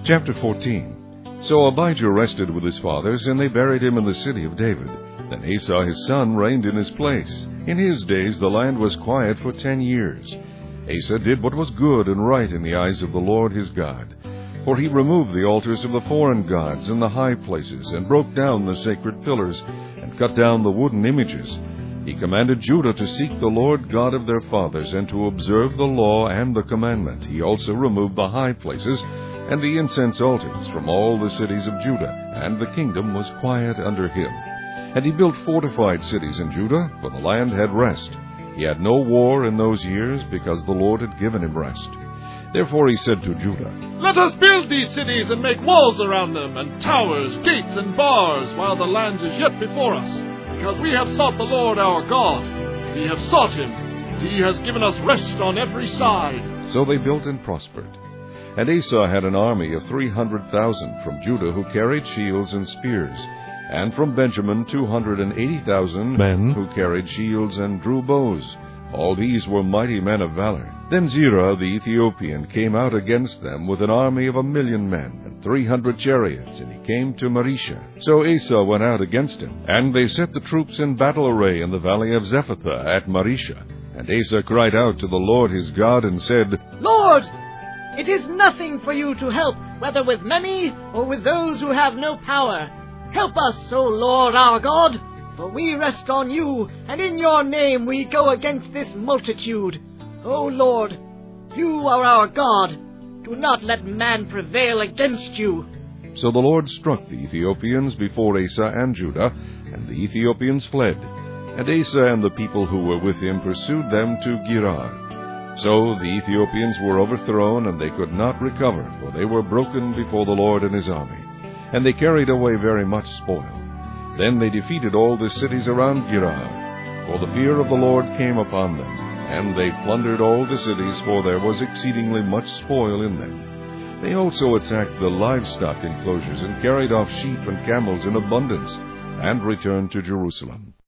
Chapter 14. So Abijah rested with his fathers, and they buried him in the city of David. Then Asa his son reigned in his place. In his days the land was quiet for 10 years. Asa did what was good and right in the eyes of the Lord his God. For he removed the altars of the foreign gods and the high places, and broke down the sacred pillars, and cut down the wooden images. He commanded Judah to seek the Lord God of their fathers, and to observe the law and the commandment. He also removed the high places and the incense altars from all the cities of Judah, and the kingdom was quiet under him. And he built fortified cities in Judah, for the land had rest. He had no war in those years, because the Lord had given him rest. Therefore he said to Judah, Let us build these cities and make walls around them, and towers, gates, and bars, while the land is yet before us, because we have sought the Lord our God. We have sought him, and he has given us rest on every side. So they built and prospered. And Asa had an army of 300,000 from Judah who carried shields and spears, and from Benjamin 280,000 men who carried shields and drew bows. All these were mighty men of valor. Then Zerah the Ethiopian came out against them with an army of 1,000,000 men, and 300 chariots, and he came to Marisha. So Asa went out against him, and they set the troops in battle array in the valley of Zephathah at Marisha. And Asa cried out to the Lord his God, and said, Lord, it is nothing for you to help, whether with many or with those who have no power. Help us, O Lord our God, for we rest on you, and in your name we go against this multitude. O Lord, you are our God. Do not let man prevail against you. So the Lord struck the Ethiopians before Asa and Judah, and the Ethiopians fled. And Asa and the people who were with him pursued them to Gerar. So the Ethiopians were overthrown, and they could not recover, for they were broken before the Lord and his army. And they carried away very much spoil. Then they defeated all the cities around Gerar, for the fear of the Lord came upon them. And they plundered all the cities, for there was exceedingly much spoil in them. They also attacked the livestock enclosures, and carried off sheep and camels in abundance, and returned to Jerusalem.